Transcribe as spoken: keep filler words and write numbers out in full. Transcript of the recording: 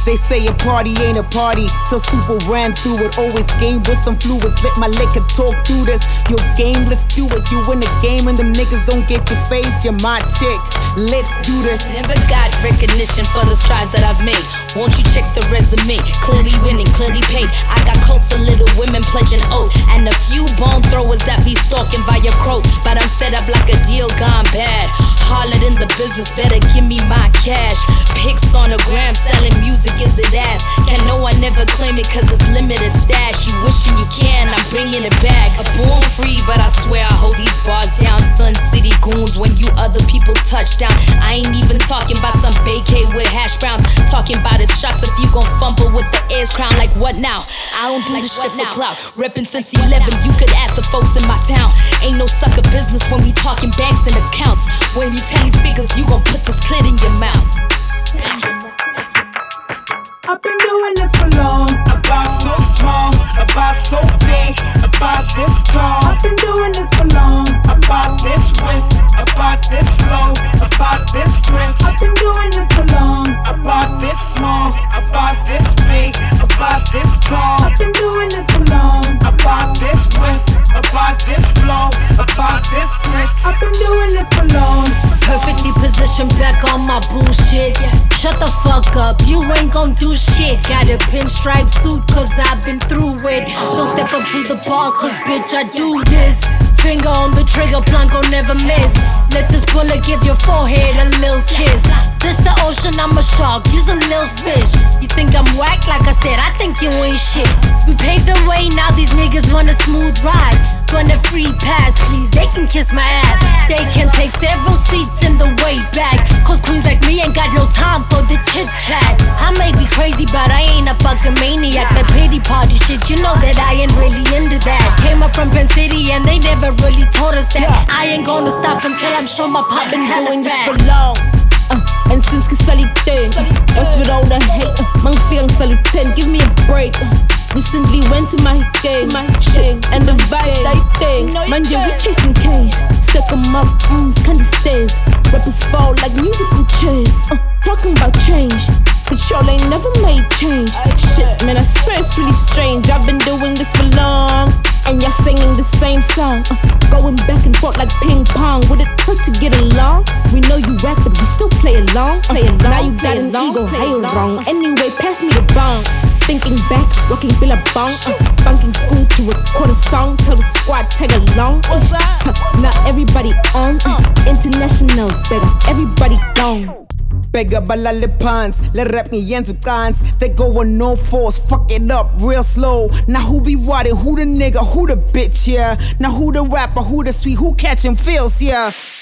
They say a party ain't a party till Super ran through it. Always game with some fluids. Let my liquor talk through this. Your game, let's do it. You win the game and them niggas don't get your face. You're my chick. Let's do this. Never got recognition for the strides that I've made. Won't you check the resume? Clearly winning, clearly paid. I got cults of little women pledging oath, and a few bone throwers that be stalking via crows. But I'm set up like a deal gone bad. Harlot in the business, better give me my cash. Pics on a gram, selling music, is it ass? Can no one ever claim it cause it's limited stash? You wishing you can, I'm bringing it back. A born free, but I swear I hold these bars down. Sun City goons, when you other people touch down. I ain't even talking about some vacay with hash browns. Talking about his shots if you gon' fumble with the Ayers crown. Like what now? I don't do like this shit for clout. Reppin' since eleven, you could ask the folks in my town. Ain't no sucker business when we talking banks and accounts. When we telling figures, you gon' put this clit in your mouth. I've been doing this for long. About so small, about so big, about this tall. I've been doing this for long. About this width, about this flow, about this grip. I've been doing this for long. About this small, about this big, about this tall. I've been doing this for long. About this width, about this flow, about this grit. I've been doing this for long. Perfectly positioned back on my bullshit. Shut the fuck up, you ain't gon' do shit. Got a pinstripe suit cause I've been through it. Don't step up to the boss cause bitch I do this. Finger on the trigger, Blanco never miss. Let this bullet give your forehead a little kiss. This the ocean, I'm a shark, you's a little fish. You think I'm whack? Like I said, I think you ain't shit. We paved the way, now these niggas want a smooth ride. Want a free pass, please, they can kiss my ass. They can take several seats in the way back. Cause queens like me ain't got no time for the chit chat. I may be crazy, but I ain't a fucking maniac. That pity party shit, you know that I ain't really into that. Came up from Penn City and they never really told us that. I ain't gonna stop until I'm sure my pop is hella doing this fat. for long. Uh, and since que salute, what's with all the hate? Uh, Mang fiang saluten, give me a break. Uh, recently went to my game, my shit, and the vibe that thing. Man, yeah, we chasing K's. Stuck 'em up, mm, it's kinda stays. Rappers fall like musical chairs. Uh, talking about change, but sure they never made change. Shit, man, I swear it's really strange. I've been doing this for long, and y'all singing the same song. Uh, going back and forth like ping pong. Would it hurt to get along? We know you rap, but we still play along. Play along. Now you got an ego, how you wrong? Anyway, pass me the bong. Thinking back, working Billabong, uh, bunking school to record a song. Tell the squad tag along. What's that? Huh, now everybody on uh, international, beggar, everybody gone. Beggar balale pants, let rap me ends with guns. They go on no force, fuck it up real slow. Now who be what? Who the nigga? Who the bitch? Yeah. Now who the rapper? Who the sweet? Who catching feels? Yeah.